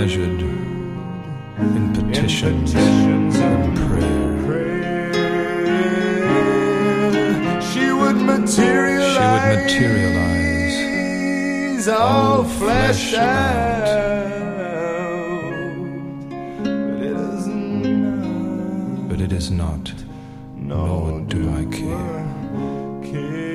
treasured in petitions and prayer. She would materialize all fleshed out. But it is not, nor do I care.